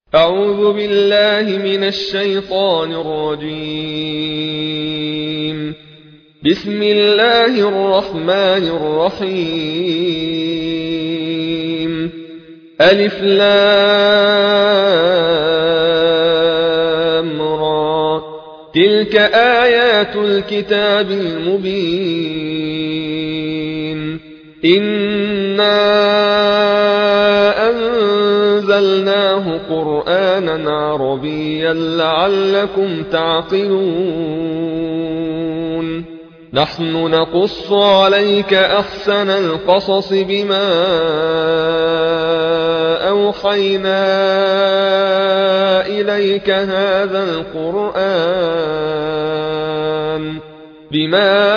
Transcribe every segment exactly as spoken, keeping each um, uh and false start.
أعوذ بالله من الشيطان الرجيم. بسم الله الرحمن الرحيم. ألف لام را، تلك آيات الكتاب المبين. إنا أنزلناه قرآنا عربيا لعلكم تعقلون. نحن نقص عليك أحسن القصص بما أوحينا إليك هذا القرآن بما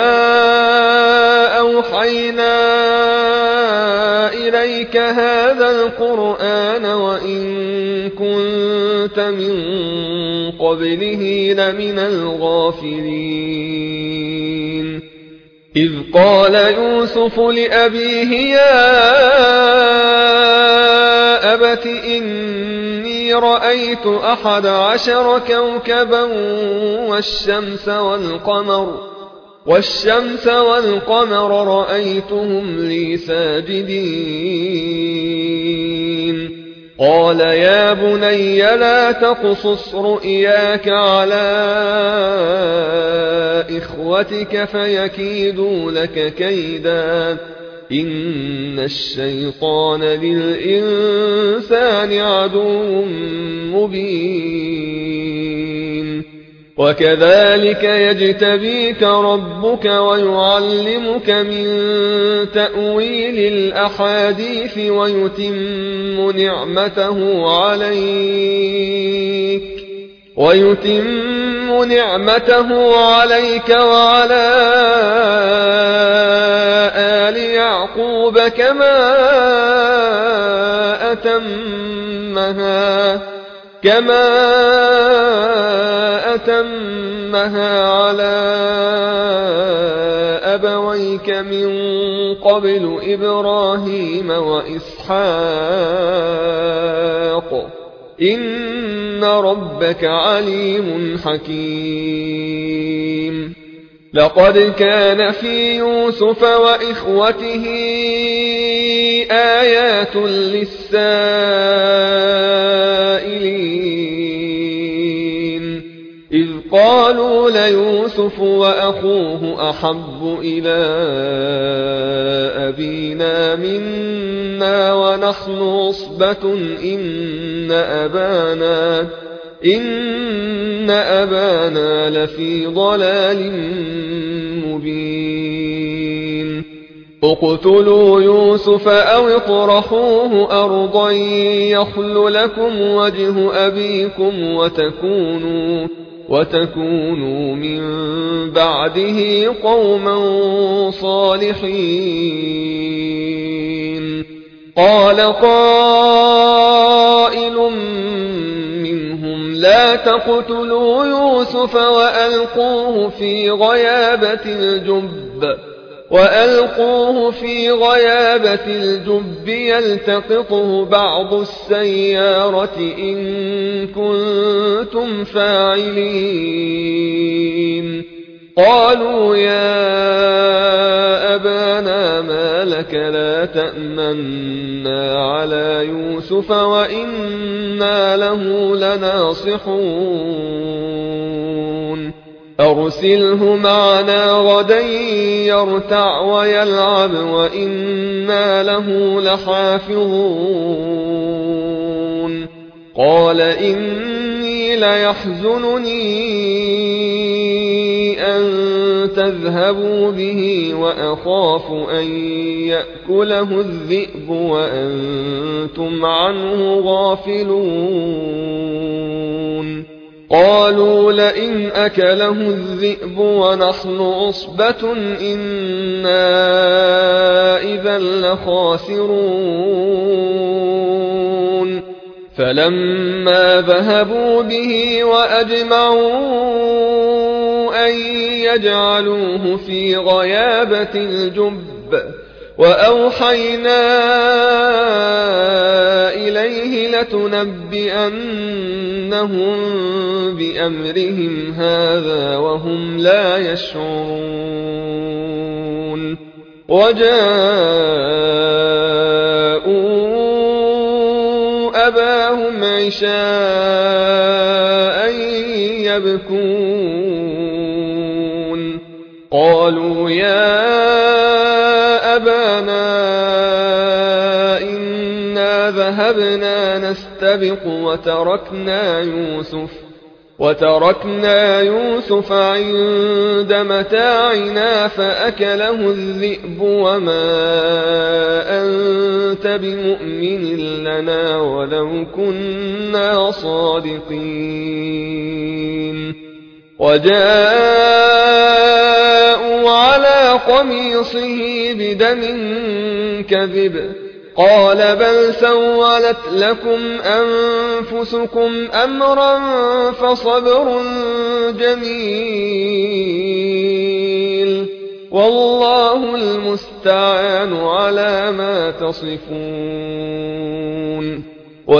أوحينا إليك هذا القرآن وإن كنت من قبله لمن الغافلين. إذ قال يوسف لأبيه يا أبت إني رأيت أحد عشر كوكبا والشمس والقمر والشمس والقمر رأيتهم لي ساجدين. قال يا بني لا تقصص رؤياك على إخوتك فيكيدوا لك كيدا إن الشيطان للإنسان عدو مبين. وكذلك يجتبيك ربك ويعلمك من تأويل الأحاديث ويتم نعمته عليك ويتم نعمته عليك وعلى آل يعقوب كما أتمها كما أتمها على أبويك من قبل إبراهيم وإسحاق إن ربك عليم حكيم. لقد كان في يوسف وإخوته آيات للسائلين إذ قالوا ليوسف وأخوه أحب إلى أبينا منا ونحن عصبة إن أبانا إن أبانا لفي ضلال مبين. اقتلوا يوسف أو اطرحوه أرضا يخل لكم وجه أبيكم وتكونوا وتكونوا من بعده قوما صالحين. قال قائل لا تقتلوا يوسف وألقوه في غيابة الجب وألقوه في غيابة الجب يلتقطه بعض السيارة إن كنتم فاعلين. قالوا يا أبانا ما لك لا تأمنا على يوسف وإنا له لناصحون. أرسله معنا غدا يرتع ويلعب وإنا له لحافظون. قال إني ليحزنني أن تذهبوا به وأخاف أن يأكله الذئب وأنتم عنه غافلون. قالوا لئن أكله الذئب ونحن عصبة إنا إذا لخاسرون. فلما ذهبوا به وأجمعوا أن يجعلوه في غيابة الجب وأوحينا إليه لتنبئنهم بأمرهم هذا وهم لا يشعرون وجاءوا أباهم عشاء يبكون قالوا يا أبانا إنا ذهبنا نستبق وتركنا يوسف وتركنا يوسف عند متاعنا فأكله الذئب وما أنت بمؤمن لنا ولو كنا صادقين وجاءوا على قميصه بدم كذب قال بل سولت لكم أنفسكم أمرا فصبر جميل والله المستعان على ما تصفون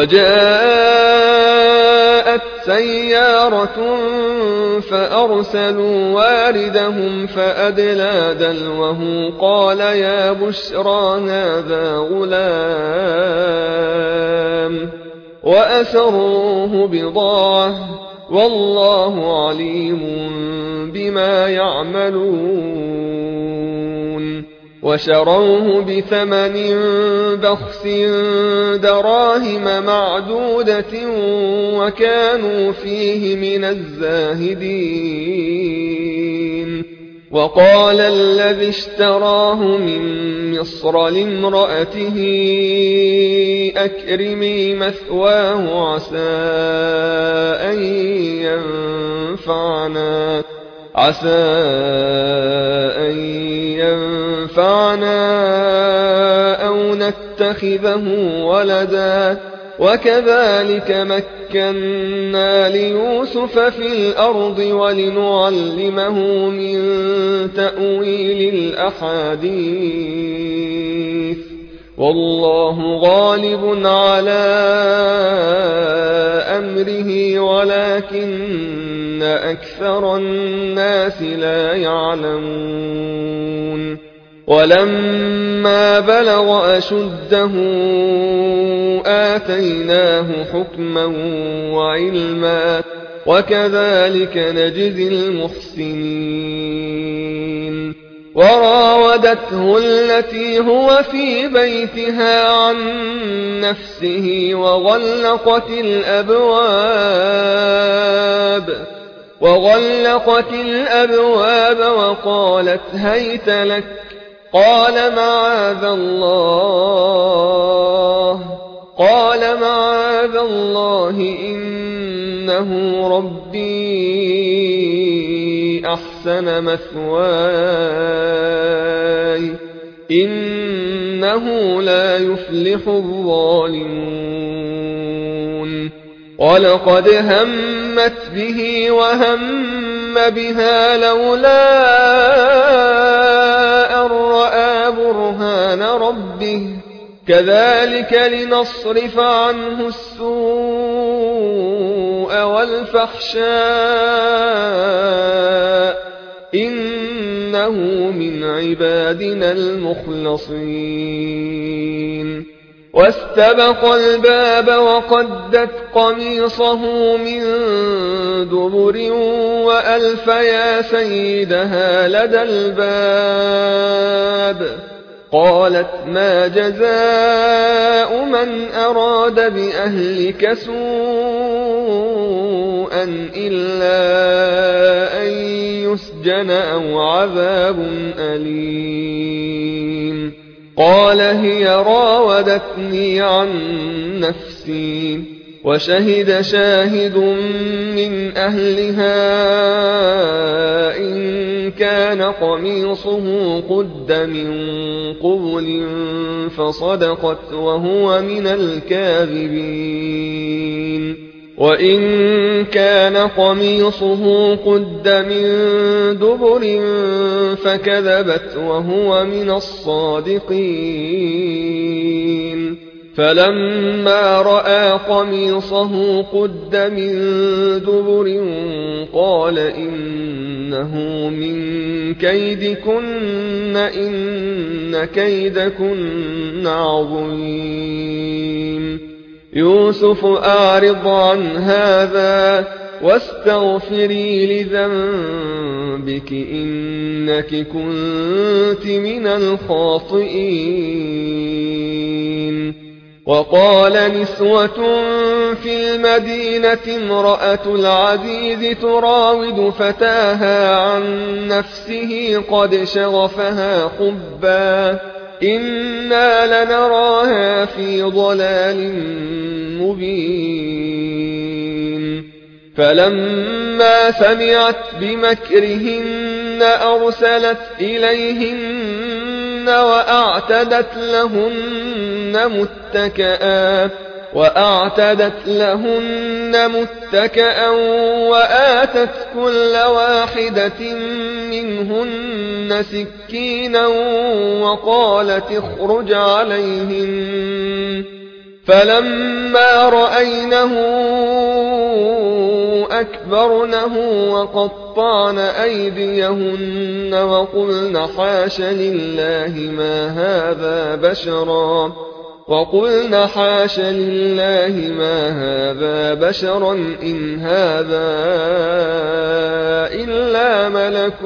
وجاءت سيارة فأرسلوا واردهم فأدلى دلوه قال يا بشرى هذا غلام وأسروه بضاعة والله عليم بما يعملون وشروه بثمن بخس دراهم معدودة وكانوا فيه من الزاهدين وقال الذي اشتراه من مصر لامرأته أكرمي مثواه عسى أن ينفعنا عسى أن ينفعنا أو نتخذه ولدا وكذلك مكنا ليوسف في الأرض ولنعلمه من تأويل الأحاديث والله غالب على أمره ولكن أكثر الناس لا يعلمون ولما بلغ أشده آتيناه حكما وعلما وكذلك نجزي المحسنين وراودته التي هو في بيتها عن نفسه وغلقت الأبواب وغلقت الأبواب وقالت هيت لك قال معاذ الله قال معاذ الله إنه ربي أحسن مثواي إنه لا يفلح الظالمون ولقد همت به وهم بها لولا أن رأى برهان ربه كذلك لنصرف عنه السوء والفحشاء إنه من عبادنا المخلصين واستبق الباب وقدت قميصه من دبر وألف يا سيدها لدى الباب قالت ما جزاء من أراد بأهلك سوءا إلا أن يسجن أو عذاب أليم قال هي راودتني عن نفسي وشهد شاهد من أهلها إن كان قميصه قد من قبل فصدقت وهو من الكاذبين وإن كان قميصه قد من دبر فكذبت وهو من الصادقين فلما رأى قميصه قد من دبر قال إنه من كيدكن إن كيدكن عظيم يوسف أعرض عن هذا واستغفري لذنبك إنك كنت من الخاطئين وقال نسوة في المدينة امرأة العزيز تراود فتاها عن نفسه قد شغفها حبا إنا لنراها في ضلال مبين فلما سمعت بمكرهن أرسلت إليهن وأعتدت لهن متكئا وأعتدت لهن متكئا وآتت كل واحدة منهن سكينا وقالت اخرج عليهن فلما رأينه أكبرنه وقطعن أيديهن وقلن حاش لله ما هذا بشرا وقلن حاش لله ما هذا بشرا إن هذا إلا ملك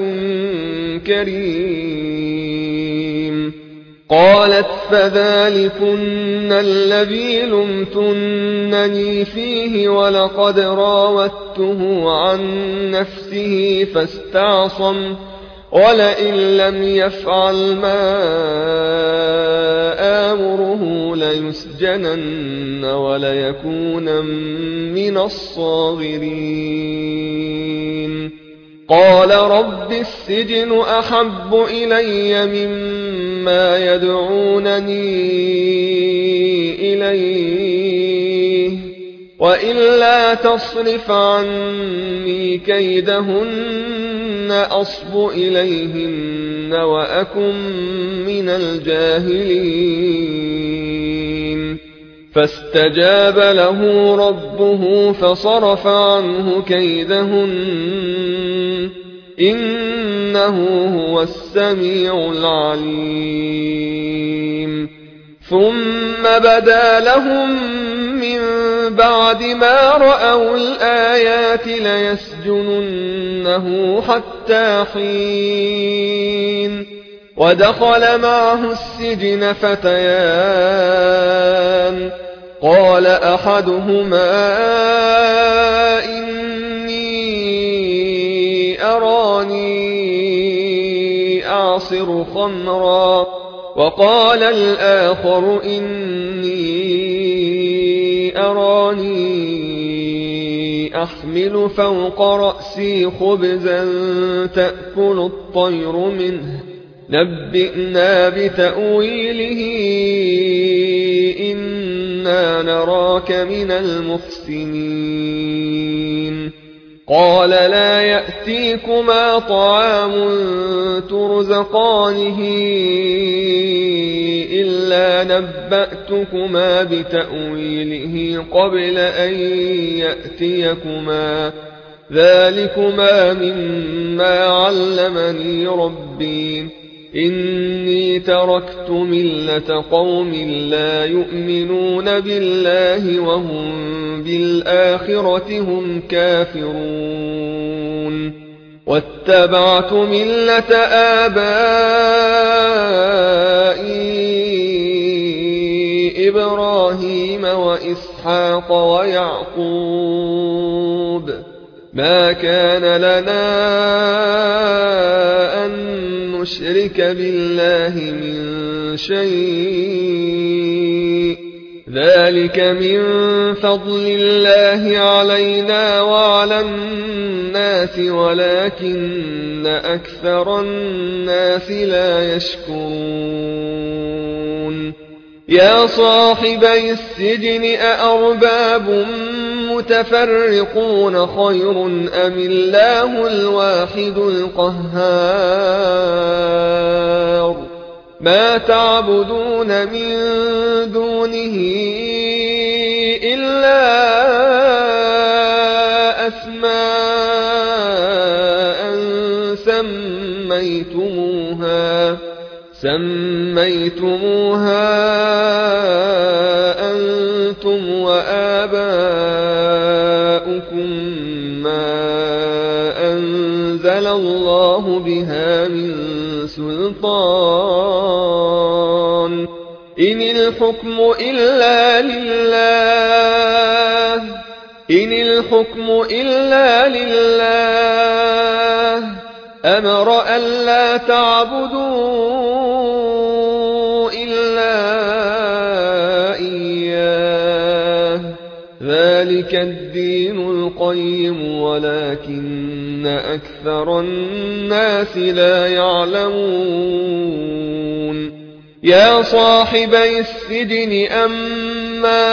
كريم قالت فذلكن الذي لمتنني فيه ولقد راودته عن نفسه فاستعصم ولئن لم يفعل ما آمره ليسجنن وليكون من الصاغرين قال رب السجن أحب إلي مما يدعونني إليه وإلا تصرف عني كيدهن أصب إليهن وأكن من الجاهلين فاستجاب له ربه فصرف عنه كيدهن إنه هو السميع العليم ثم بدا لهم من بعد ما رأوا الآيات ليسجننه حتى حين ودخل معه السجن فتيان قال أحدهما إني أراني أعصر خمرا وقال الآخر إني أراني أحمل فوق رأسي خبزا تأكل الطير منه نبئنا بتأويله إنا نراك من المحسنين قال لا يأتيكما طعام ترزقانه إلا نبأتكما بتأويله قبل أن يأتيكما ذلكما مما علمني ربي إني تركت ملة قوم لا يؤمنون بالله وهم بالآخرة هم كافرون واتبعت ملة آبائي إبراهيم وإسحاق ويعقوب ما كان لنا أن نشرك بالله من شيء ذلك من فضل الله علينا وعلى الناس ولكن أكثر الناس لا يشكرون يا صاحبي السجن أأرباب متفرقون خير أم الله الواحد القهار ما تعبدون من دونه إلا أسماء سميتموها سميتموها أنتم وآباؤكم ما أنزل الله بها من سلطان إن الحكم إلا لله إن الحكم إلا لله أمر ألا تعبدوا إلا إياه ذلك الدين القيم ولكن أكثر الناس لا يعلمون يا صاحبي السجن أما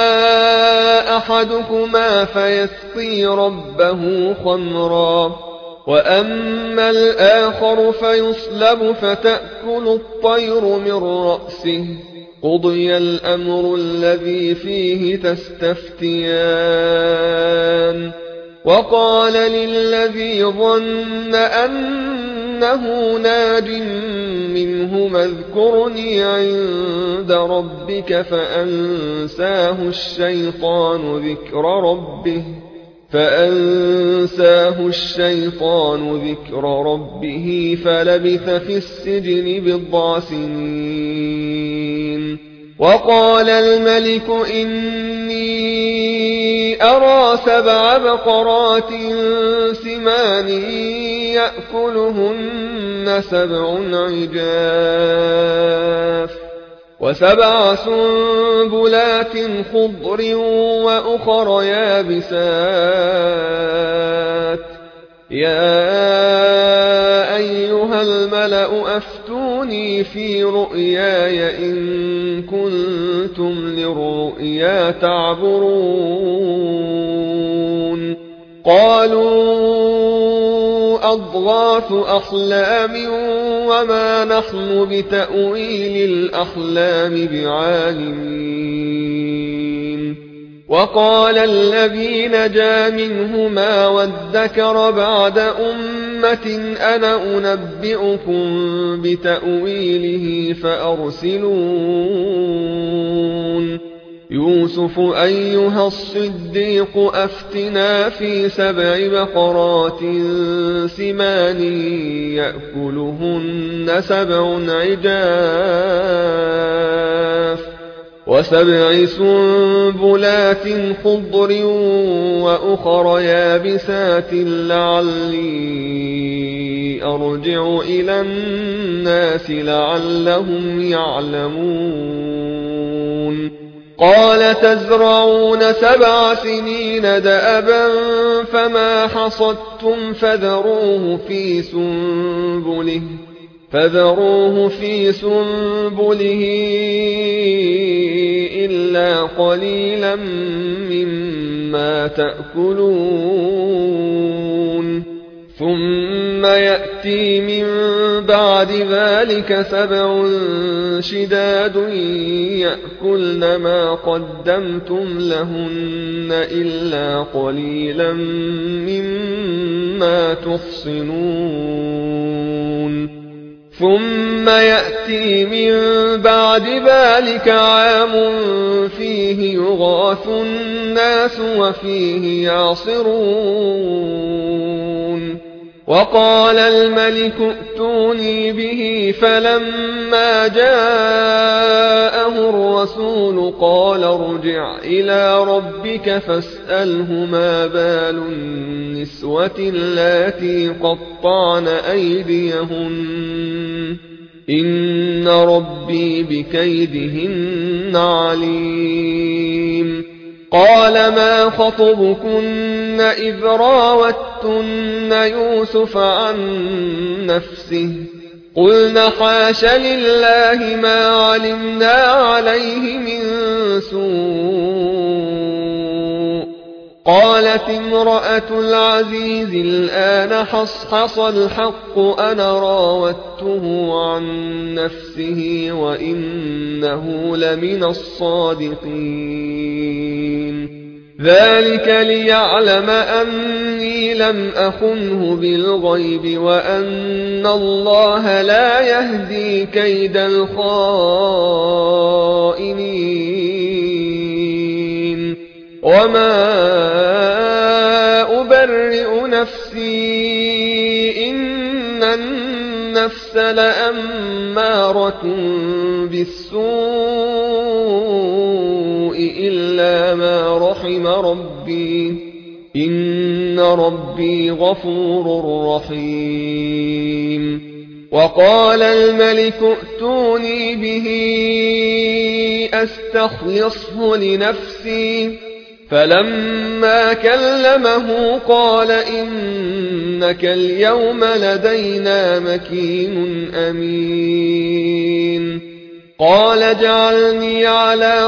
أحدكما فيسقي ربه خمرا وأما الآخر فيصلب فتأكل الطير من رأسه قضي الأمر الذي فيه تستفتيان وقال للذي ظن أنه ناج منهما اذكرني عند ربك فأنساه الشيطان ذكر ربه فأنساه الشيطان ذكر ربه فلبث في السجن بضع سنين وقال الملك إني أرى سبع بقرات سمان يأكلهن سبع عجاف وسبع سنبلات خضر وأخر يابسات يا أيها الملأ أفتوني في رؤياي إن كنتم للرؤيا تعبرون قالوا أضغاث أحلام وما نحن بتأويل الأحلام بعالمين وقال الذي نجا منهما وادكر بعد أمة أنا أنبئكم بتأويله فأرسلون يوسف أيها الصديق أفتنا في سبع بقرات سمان يأكلهن سبع عجاف وسبع سنبلات خضر وأخر يابسات لعلي أرجع إلى الناس لعلهم يعلمون قال تزرعون سبع سنين دأبا فما حصدتم فذروه في سنبله فذروه في سنبله إلا قليلا مما تأكلون ثم يأتي من بعد ذلك سبع شداد يأكلن ما قدمتم لهن إلا قليلا مما تحصنون ثم يأتي من بعد ذلك عام فيه يغاث الناس وفيه يعصرون وقال الملك ائتوني به فلما جاءه الرسول قال ارجع إلى ربك فاسأله ما بال النسوة اللاتي قطعن أيديهن إن ربي بكيدهن عليم قال ما خطبكن إذ راوتن يوسف عن نفسه قلنا حاش لله ما علمنا عليه من سوء. قالت امرأة العزيز الآن حصحص الحق أنا راودته عن نفسه وإنه لمن الصادقين. ذلك ليعلم أني لم أخنه بالغيب وأن الله لا يهدي كيد الخائنين. وما أبرئ نفسي إن النفس لأمارة بالسوء إلا ما رحم ربي إن ربي غفور رحيم. وقال الملك ائتوني به أستخلصه لنفسي. فلما كلمه قال إنك اليوم لدينا مكين أمين. قال اجعلني على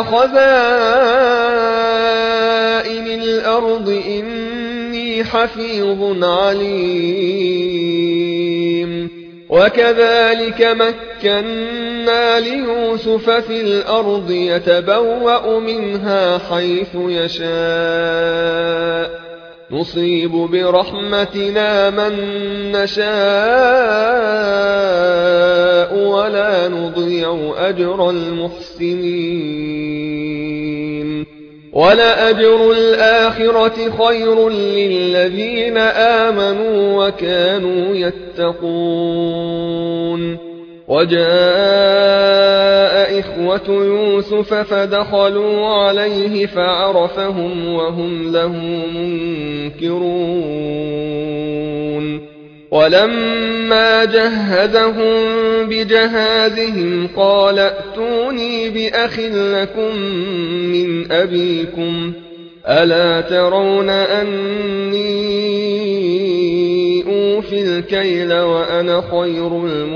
خزائن الأرض إني حفيظ عليم. وكذلك مكنا ليوسف في الأرض يتبوأ منها حيث يشاء نصيب برحمتنا من نشاء ولا نضيع أجر المحسنين. ولأجر الآخرة خير للذين آمنوا وكانوا يتقون. وجاء إخوة يوسف فدخلوا عليه فعرفهم وهم له منكرون. ولما جهزهم بجهازهم قال ائتوني بأخ لكم من أبيكم ألا ترون أني أوفي الكيل وأنا خير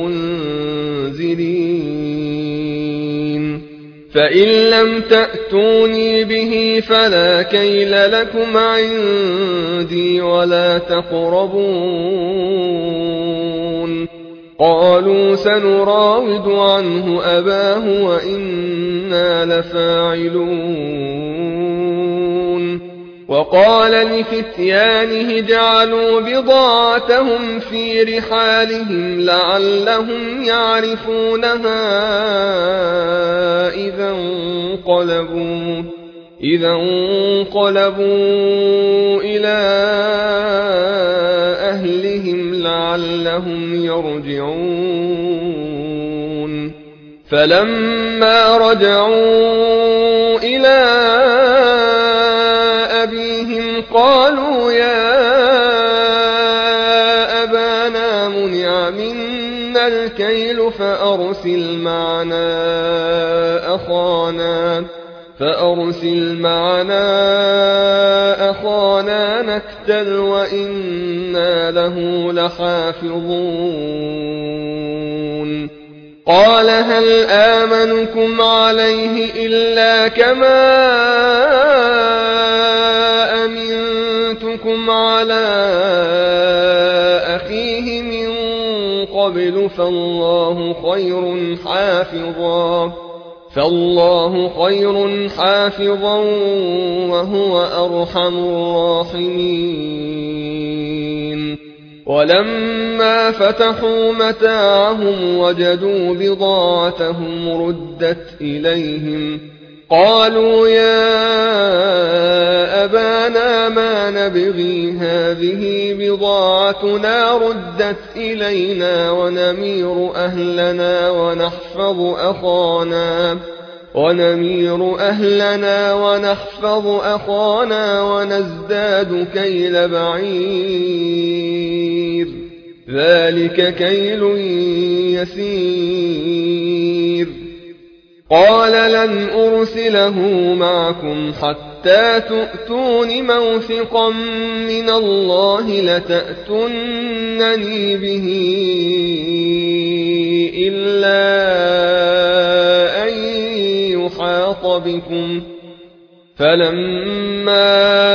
المنزلين. فإن لم تأتوني به فلا كيل لكم عندي ولا تقربون. قالوا سنراود عنه أباه وإنا لفاعلون. وقال لفتيانه جعلوا بضاعتهم في رحالهم لعلهم يعرفونها إذا انقلبوا إذا انقلبوا إلى أهلهم لعلهم يرجعون. فلما رجعوا إلى أبيهم قالوا يا أبانا منع منا الكيل فأرسل معنا أخانا فأرسل معنا أخانا نكتل وإنا له لحافظون. قال هل آمنكم عليه إلا كما أمنتكم على أخيه من قبل فالله خير حافظا فالله خير حافظا وهو أرحم الراحمين. ولما فتحوا متاعهم وجدوا بضاعتهم ردت إليهم قالوا يا أبانا ما نبغي هذه بضاعتنا ردت إلينا ونمير أهلنا ونحفظ أخانا ونمير أهلنا ونحفظ أخانا ونزداد كيل بعير ذلك كيل يسير. قال لن أرسله معكم حتى حتى تؤتون موثقا من الله لتأتونني به إلا أن يحاط بكم. فلما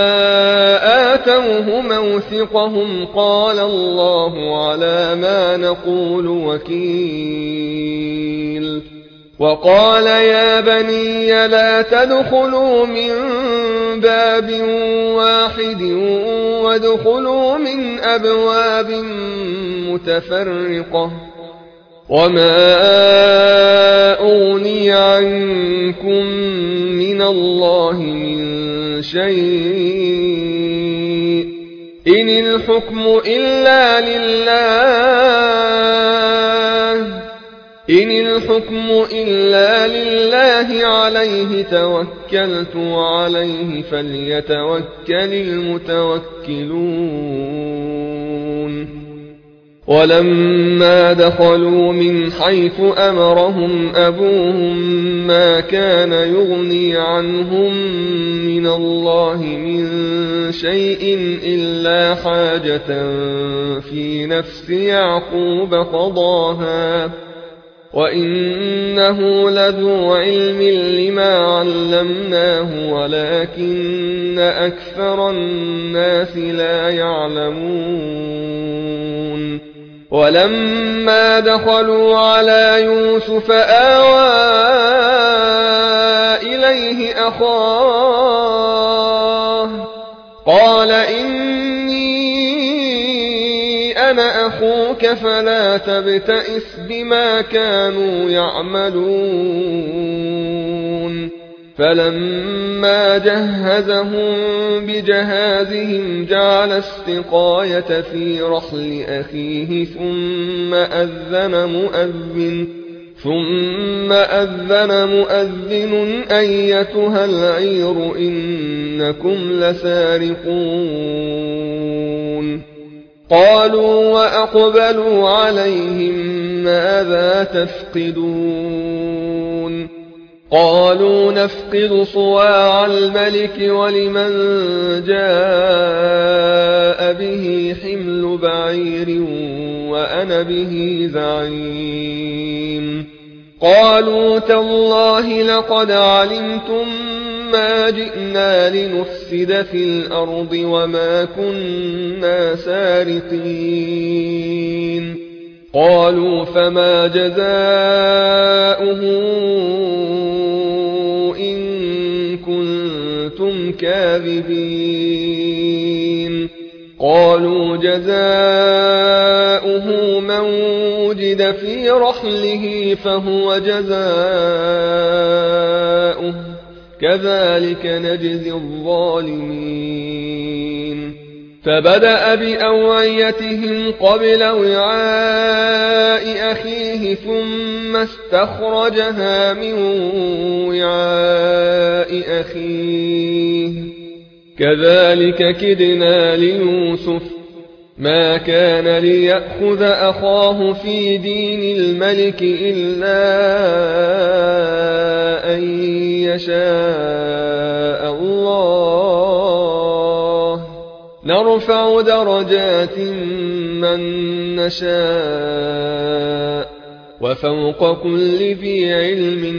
آتوه موثقهم قال الله على ما نقول وكيل. وقال يا بني لا تدخلوا من باب واحد وادخلوا من أبواب متفرقة وما أغني عنكم من الله من شيء إن الحكم إلا لله إن الحكم إلا لله عليه توكلت وعليه فليتوكل المتوكلون. ولما دخلوا من حيث أمرهم أبوهم ما كان يغني عنهم من الله من شيء إلا حاجة في نفس يعقوب قضاها وإنه لذو علم لما علمناه ولكن أكثر الناس لا يعلمون. ولما دخلوا على يوسف آوى إليه أخاه قال إني أنا أخوك فلا تبتئس بما كانوا يعملون. فلما جهزهم بجهازهم جعل السقاية في رحل أخيه ثم أذن مؤذن ثم أذن مؤذن أيتها العير إنكم لسارقون. قالوا وأقبلوا عليهم ماذا تفقدون؟ قالوا نفقد صواع الملك ولمن جاء به حمل بعير وأنا به زعيم. قالوا تالله لقد علمتم ما جئنا لنفسد في الأرض وما كنا سارقين. قالوا فما جزاؤه إن كنتم كاذبين؟ قالوا جزاؤه من وجد في رحله فهو جزاؤه كذلك نجزي الظالمين. فبدأ بأوعيتهم قبل وعاء أخيه ثم استخرجها من وعاء أخيه كذلك كدنا ليوسف ما كان ليأخذ أخاه في دين الملك إلا أن يشاء الله نرفع درجات من نشاء وفوق كل ذي علم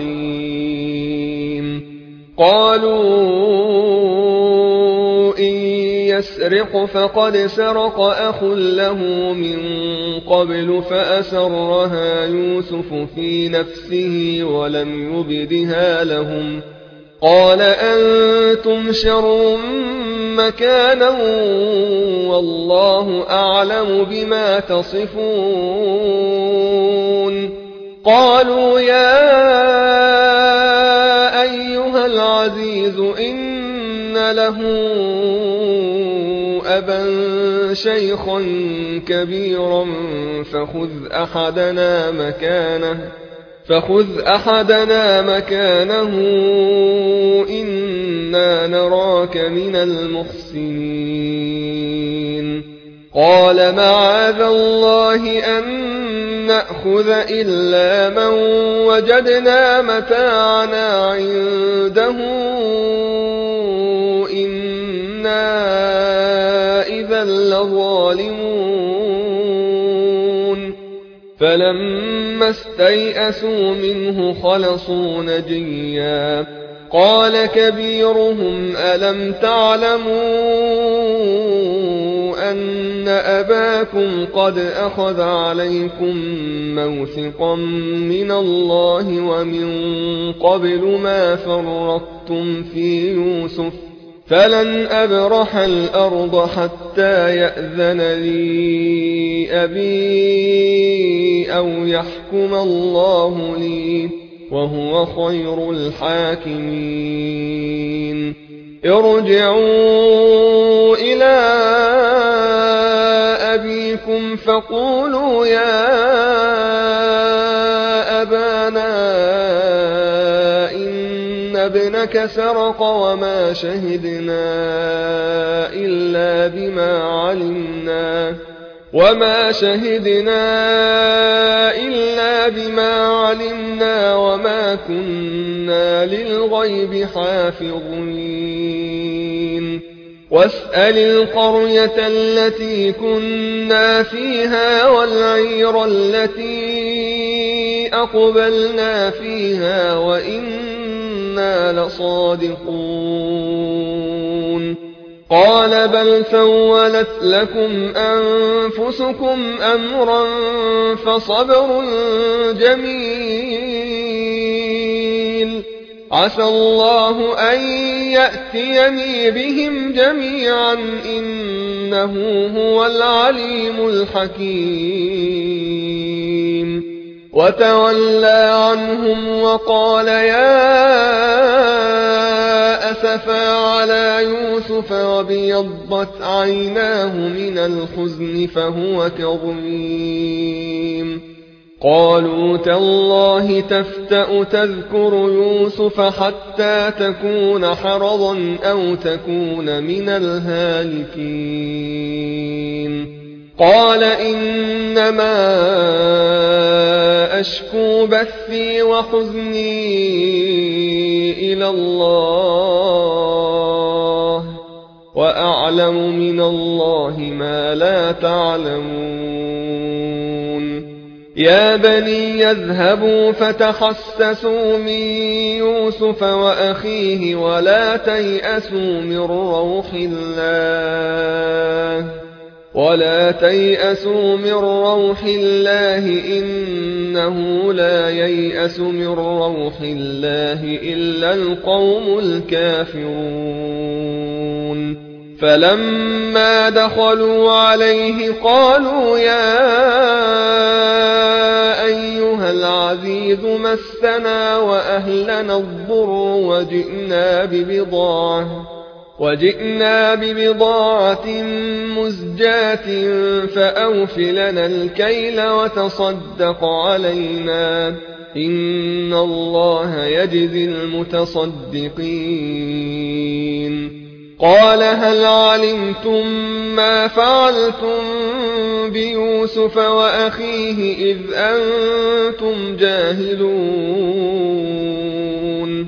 عليم. قالوا إن يسرق فقد سرق أخ له من قبل فأسرها يوسف في نفسه ولم يبدها لهم. قال أنتم شر مكانا والله أعلم بما تصفون. قالوا يا أيها العزيز إن له أبا شيخا كبيرا فخذ أحدنا مكانه فخذ أحدنا مكانه إنا نراك من المحسنين. قال معاذ الله أن نأخذ إلا من وجدنا متاعنا عنده إذا لظالمون فلما استيئسوا منه خلصوا نجيا قال كبيرهم ألم تعلموا أن أباكم قد أخذ عليكم موثقا من الله ومن قبل ما فرطتم في يوسف فلن أبرح الأرض حتى يأذن لي أبي أو يحكم الله لي وهو خير الحاكمين ارجعوا إلى أبيكم فقولوا يا أبانا إن ابنك سرق وما شهدنا إلا بما علمنا وما شهدنا إلا بما علمنا وما كنا للغيب حافظين واسأل القرية التي كنا فيها والعير التي أقبلنا فيها وإنا لصادقون قال بل سولت لكم أنفسكم أمرا فصبر جميل عسى الله أن يأتيني بهم جميعا إنه هو العليم الحكيم وتولى عنهم وقال يا أسفا على يوسف وابيضت عيناه من الحزن فهو كظيم قالوا تالله تفتأ تذكر يوسف حتى تكون حرضا أو تكون من الهالكين قال إنما أشكو بثي وحزني إلى الله وأعلم من الله ما لا تعلمون يا بني يذهبوا فتحسسوا من يوسف وأخيه ولا تيأسوا من روح الله ولا تيأسوا من روح الله إنه لا ييأس من روح الله إلا القوم الكافرون فلما دخلوا عليه قالوا يا أيها العزيز مسنا وأهلنا الضر وجئنا ببضاعة وجئنا ببضاعة مزجاة فأوف لنا الكيل وتصدق علينا إن الله يجزي المتصدقين قال هل علمتم ما فعلتم بيوسف وأخيه إذ أنتم جاهلون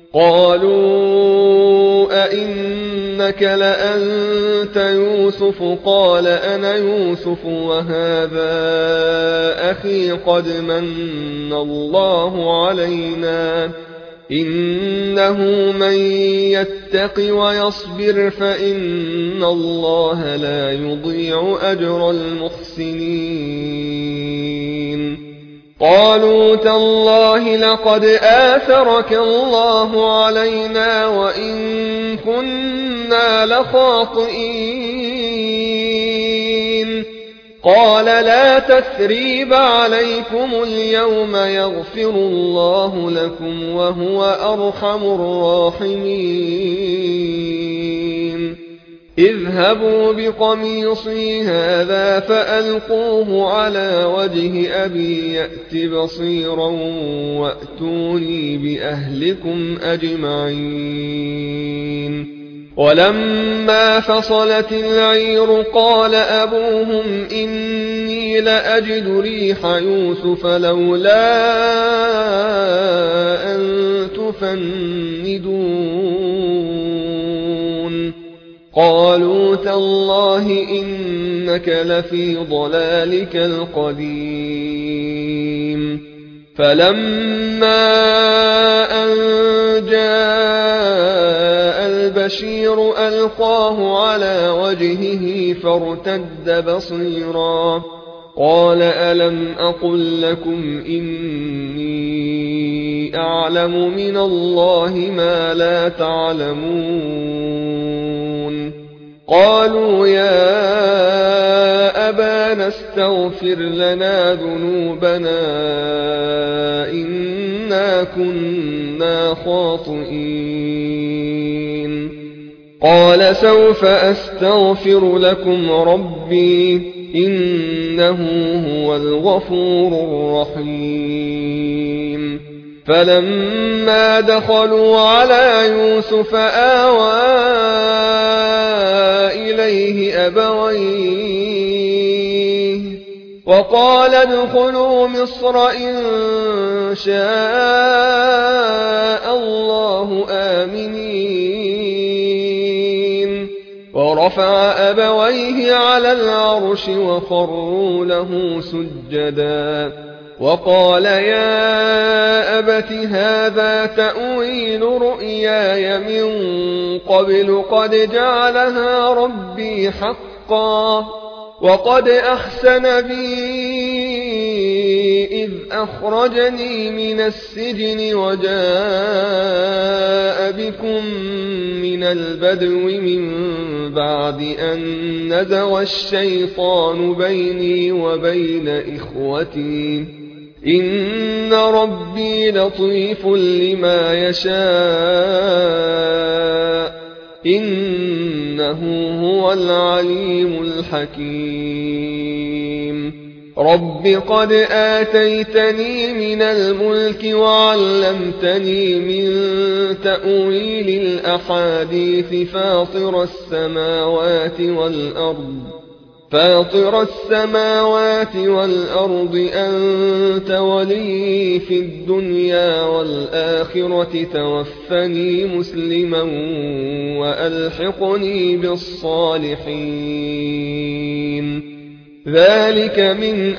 قالوا أئنك لأنت يوسف قال أنا يوسف وهذا أخي قد من الله علينا إنه من يتق ويصبر فإن الله لا يضيع أجر المحسنين قالوا تالله لقد آثرك الله علينا وإن كنا لخاطئين قال لا تثريب عليكم اليوم يغفر الله لكم وهو أرحم الراحمين اذهبوا بقميصي هذا فألقوه على وجه أبي يأت بصيرا وأتوني بأهلكم أجمعين ولما فصلت العير قال أبوهم إني لأجد ريح يوسف لولا أن تفندون قالوا تالله إنك لفي ضلالك القديم فلما أن جاء البشير ألقاه على وجهه فارتد بصيرا قال ألم أقل لكم إني أعلم من الله ما لا تعلمون قالوا يا أبانا استغفر لنا ذنوبنا إنا كنا خاطئين قال سوف أستغفر لكم ربي إنه هو الغفور الرحيم فلما دخلوا على يوسف آوى إليه أبويه وقال ادخلوا مصر إن شاء الله آمنين ورفع أبويه على العرش وخروا له سجدا وقال يا أبت هذا تأويل رؤياي من قبل قد جعلها ربي حقا وقد أحسن بي إذ أخرجني من السجن وجاء بكم من البدو من بعد أن نزغ الشيطان بيني وبين إخوتي إن ربي لطيف لما يشاء إنه هو العليم الحكيم رب قد آتيتني من الملك وعلمتني من تأويل الأحاديث فاطر السماوات والأرض فاطر السماوات والأرض أنت ولي في الدنيا والآخرة توفني مسلما وألحقني بالصالحين ذلك من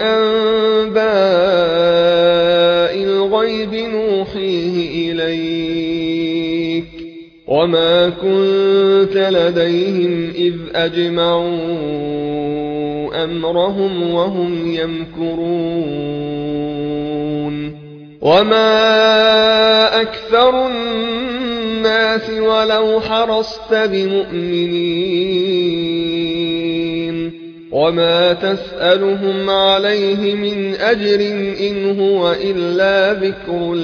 أنباء الغيب نوحيه إليك وما كنت لديهم إذ أجمعوا أمرهم وهم يمكرون وما أكثر الناس ولو حرصت بمؤمنين وما تسألهم عليه من أجر إن هو إلا ذكر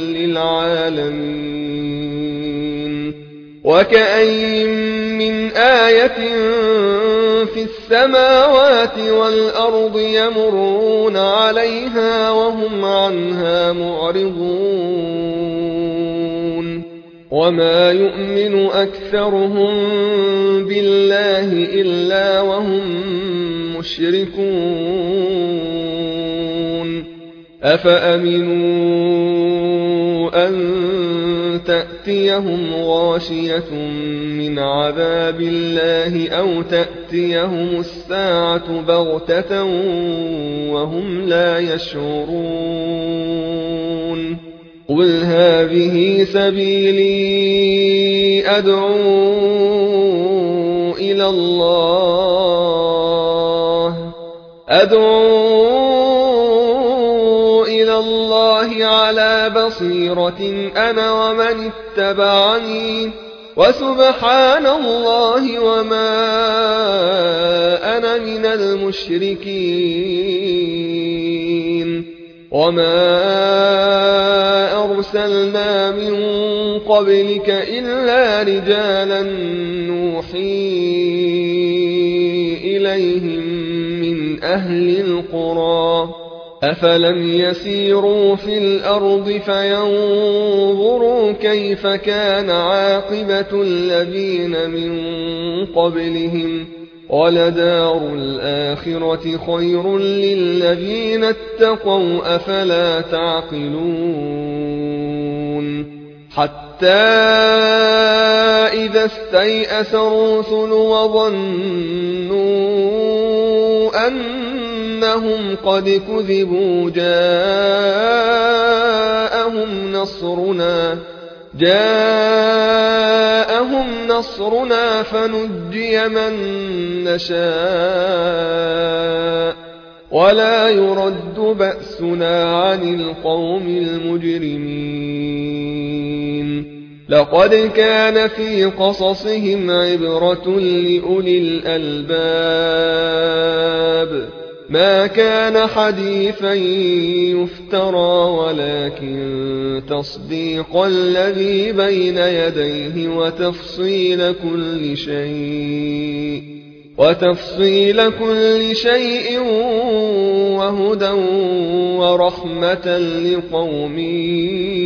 للعالمين وكأين من آية في السماوات والأرض يمرون عليها وهم عنها معرضون وما يؤمن أكثرهم بالله إلا وهم مشركون أفأمنوا أن تأتيهم غاشية من عذاب الله أو تأتيهم الساعة بغتة وهم لا يشعرون قل هذه سبيلي أدعو إلى الله أدعو إلى الله على بصيرة أنا ومن اتبعني وسبحان الله وما أنا من المشركين وما أرسلنا من قبلك إلا رجالا نوحي إليهم من أهل القرى أفلم يسيروا في الأرض فينظروا كيف كان عاقبة الذين من قبلهم ولدار الآخرة خير للذين اتقوا أفلا تعقلون حتى حتى إذا استيأس الرسل وظنوا أنهم قد كذبوا جاءهم نصرنا جاءهم نصرنا فنجي من نشاء ولا يرد بأسنا عن القوم المجرمين لقد كان في قصصهم عبرة لأولي الألباب ما كان حديثا يفترى ولكن تصديق الذي بين يديه وتفصيل كل شيء وتفصيل كل شيء وهدى ورحمة لقوم